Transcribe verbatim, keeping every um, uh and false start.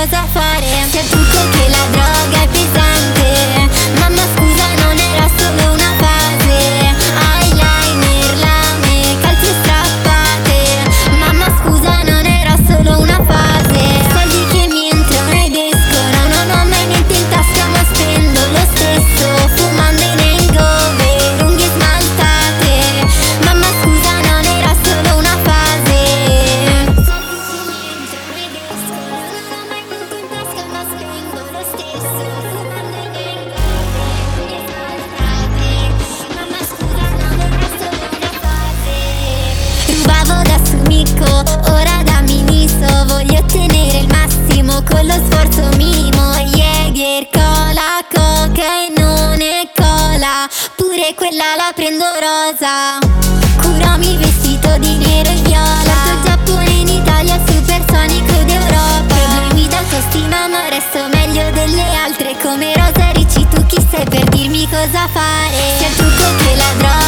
cosa fare. Sia il trucco che la droga è pesante. Mamma scusa, non era solo una fase. Eyeliner, lame, calze strappate. Mamma scusa, non era solo una fase. Soldi che mi entrano ed escono, non ho mai niente in tasca ma spendo lo stesso. Fumando in hangover, unghie smaltate. Mamma scusa, non era solo una fase. Soldi che mi entrano ed escono, non ho mai niente in tasca ma spendo lo stesso. Fumando in hangover, unghie smaltate. Mamma scusa, non era solo una fase. Rubavo da Sumico, ora da Miniso. Voglio ottenere il massimo con lo sforzo minimo. Jäger, cola, coca e non è cola. Pure quella la prendo rosa. Kuromi vestito di nero e viola. Porto Giappone in Italia, supersonico d'Europa. Problemi d'autostima ma resto meglio delle altre. Come Rosa Ricci, tu chi sei per dirmi cosa fare. Sia il trucco che la droga